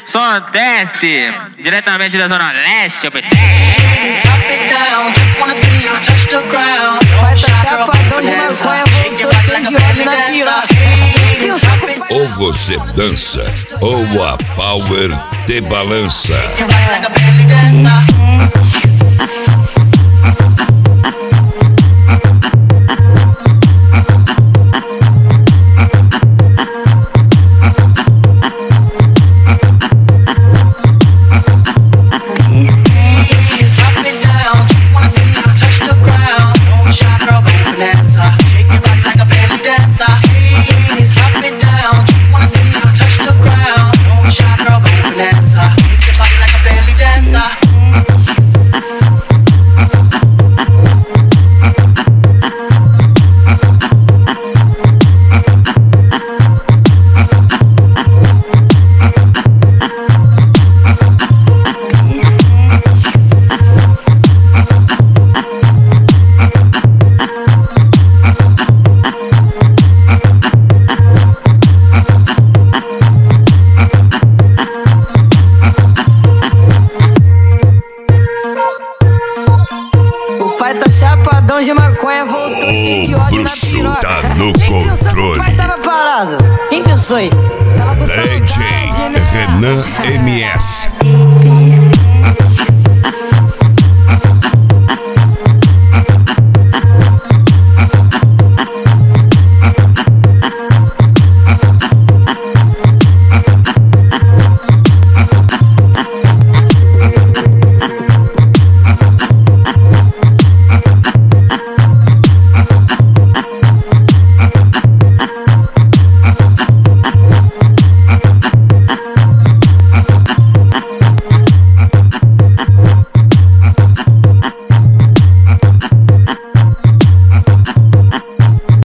Só desce, diretamente da Zona Leste, eu pensei. Vai tá chapadão de maconha, voltou cheio de óleo na piroca. Ou você dança, ou a Power te balança. Pai tá chapadão de maconha, voltou cheio de ódio na piroca. Tá no Quem pensou que o controle. pai tava parado? Quem pensou aí? Tava com DJ saudade, né? Renan MS.